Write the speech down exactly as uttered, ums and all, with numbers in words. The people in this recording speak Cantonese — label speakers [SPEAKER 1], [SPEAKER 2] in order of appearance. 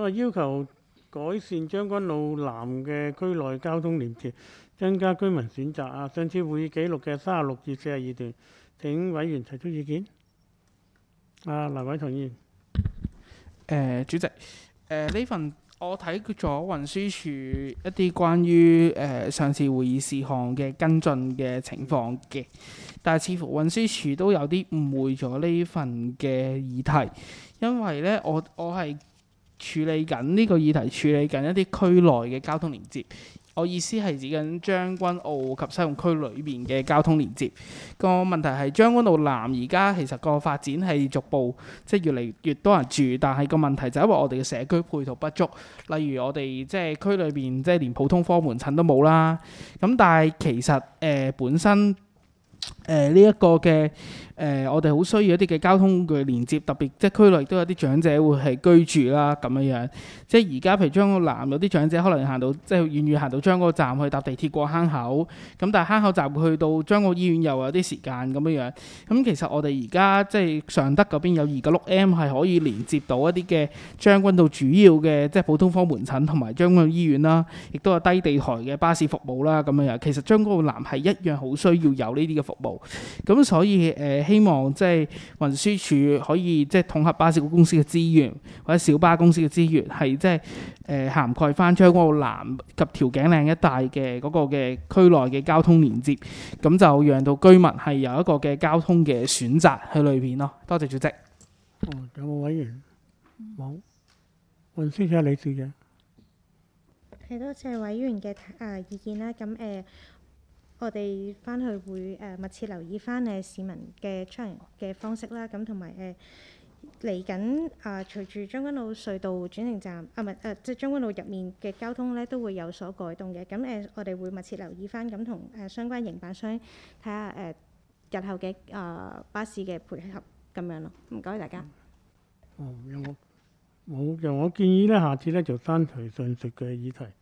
[SPEAKER 1] 話要求改善將軍澳南嘅區內交通連接，增加居民選擇啊。上次會議記錄嘅三十六至四十二段，請委員提出意見。啊，黎偉棠議員。
[SPEAKER 2] 誒、呃，主席，誒、呃、呢份我睇咗運輸署一啲關於誒、呃、上次會議事項嘅跟進嘅情況嘅，但係似乎運輸署都有啲誤會咗呢份嘅議題，因為咧我我係處理緊呢個議題，處理緊一啲區內嘅交通連接。我意思係指緊將軍澳及西貢區裏邊嘅交通連接。個問題係將軍澳南而家其實個發展係逐步即係越嚟越多人住，但係個問題就係因為我哋嘅社區配套不足，例如我哋即係區裏邊即係連普通科門診都冇啦。咁但係其實誒、呃、本身誒呢一個嘅誒、呃，我哋好需要一啲嘅交通嘅連接，特別即係區內都有啲長者會係居住啦咁樣樣。即係而家譬如將軍澳南有啲長者可能行到即係遠遠行到將軍澳站去搭地鐵過坑口，咁但係坑口站去到將軍澳醫院又有啲時間咁樣樣。咁其實我哋而家即係尚德嗰邊有二九六 M 係可以連接到一啲嘅將軍澳主要嘅即係普通科門診同埋將軍澳醫院啦，亦都有低地台嘅巴士服務啦咁樣樣。其實將軍澳南係一樣好需要有呢啲嘅服務。咁所以誒、呃、希望即係運輸署可以即係統合巴士公司嘅資源或者小巴公司嘅資源，係即係誒涵蓋翻將軍澳南及調景嶺一帶嘅嗰個嘅區內嘅交通連接，咁就讓到居民係有一個嘅交通嘅選擇喺裏邊咯。多謝主席。
[SPEAKER 1] 哦，有冇委員？冇。運輸署李小姐。
[SPEAKER 3] 係，多謝委員嘅誒意見啦。咁誒、呃，我哋翻去會誒、呃、密切留意翻誒市民嘅出行嘅方式啦。咁同埋誒嚟緊啊，隨住將軍澳隧道轉乘站啊，唔係誒，即係將軍澳入面嘅交通咧，都會有所改動嘅。咁誒、呃，我哋會密切留意翻，咁同誒相關營辦商睇下誒日後嘅啊、呃、巴士嘅配合咁樣咯。唔該大家。
[SPEAKER 1] 哦，有冇？冇，就我建議咧，下次咧就刪除上述嘅議題。